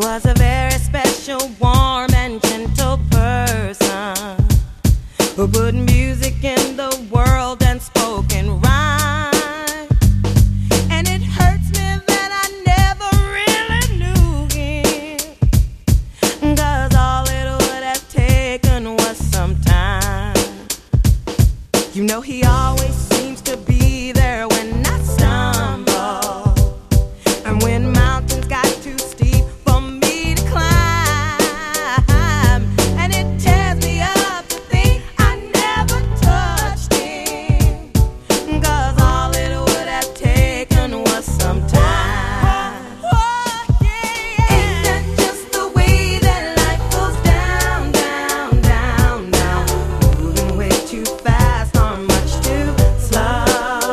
was a very special, warm and gentle person who put music in the world and spoke in rhyme. And it hurts me that I never really knew him, 'cause all it would have taken was some time. You know he always seems to be there when I stumble, and when mountains got too steep for me to climb. And it tears me up to think I never touched him, 'cause all it would have taken was some time. Oh, yeah. Ain't that just the way that life goes down, down, down, down, moving way too fast or much too slow?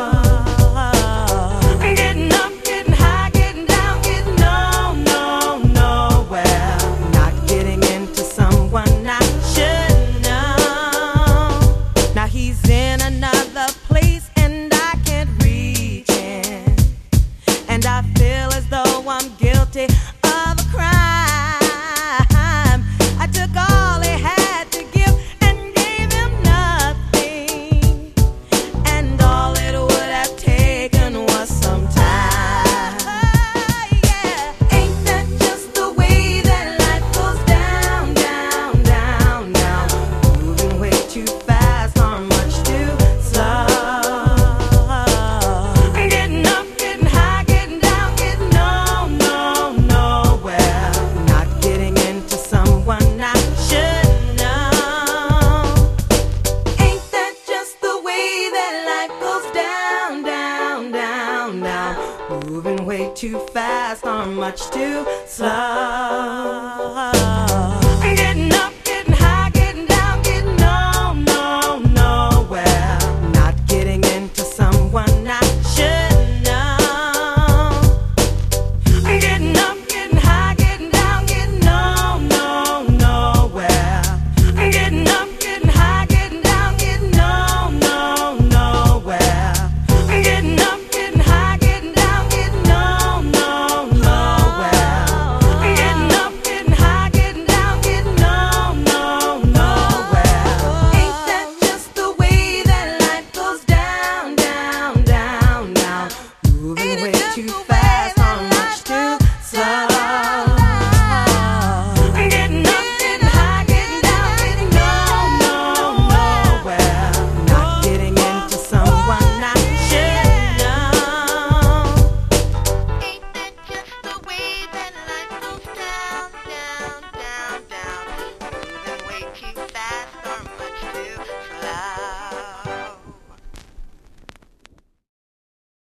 Getting up, getting high, getting down, getting nowhere. Not getting into someone I should know. Now he's in another place and I can't reach him, and I feel as though I'm guilty of a crime. I took all he had to give and gave him nothing, and all it would have taken was some time. Yeah. Ain't that just the way that life goes down, down, down, down, moving way too fast or much too slow? Getting up, getting high, getting down, getting nowhere. Not getting into someone I should know. Ain't that just the way that life goes down, down, down, down, moving way too fast or much too slow?